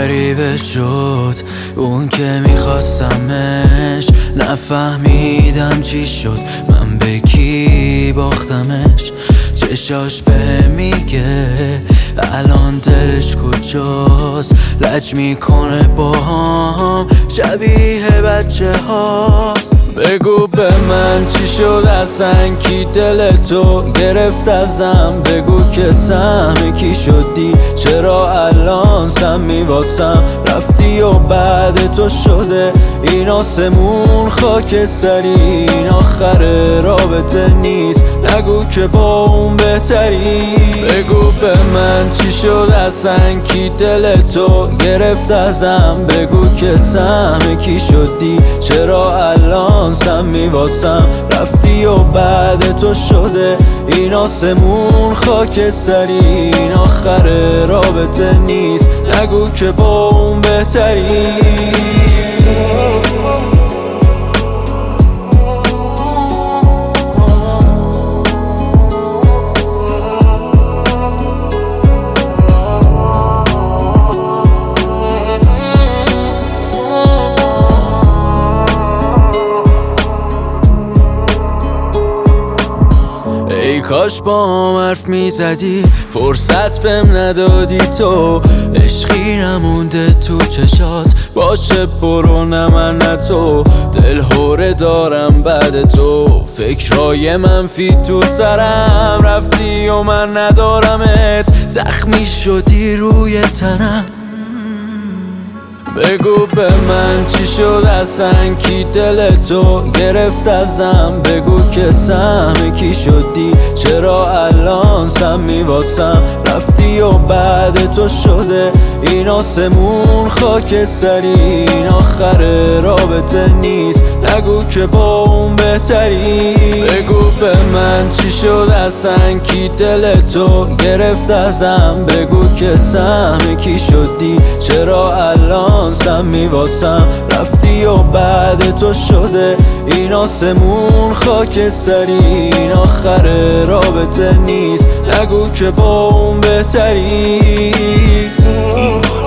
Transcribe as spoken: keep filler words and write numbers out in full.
غریبه شد اون که میخواستمش، نفهمیدم چی شد، من به کی باختمش. چشاش به میگه الان دلش کجاست، لج میکنه با هم شبیه بچه هاست. بگو به من چی شد اصلا، کی دل تو گرفت ازم؟ بگو که سهم کی شدی، چرا الان سم میواسم؟ رفتی و بعد تو شده این آسمون خاک سری، این آخر رابطه نیست، نگو که با اون بهتری. بگو به من چی شد اصلا، کی دل تو گرفت ازم؟ بگو که سهم کی شدی، چرا الان سم میواسم؟ رفتی و بعد تو شده این آسمون خاک سری، این آخر رابطه نیست، نگو که با اون بهتری. ای کاش با هم حرف میزدی، فرصت بهم ندادی تو، عشقی نمونده تو چشات، باشه برو نه من نه تو، دل هوره دارم بعد تو، فکرای منفی تو سرم، رفتی و من ندارمت، زخمی شدی روی تنم. بگو به من چی شد اصلا، کی دل تو گرفت ازم؟ بگو که سهم کی شدی، چرا الان سم میواسم؟ رفتی و بعد تو شده این آسمون خاک سری، این آخر رابطه نیست، نگو که با اون بهتری. بگو به من چی شد اصلا، کی دل تو گرفت ازم؟ بگو که سهم کی شدی، چرا الان سم میواسم؟ رفتی و بعد تو شده این آسمون خاک سری، این آخر رابطه نیست، نگو که با اون بهتری.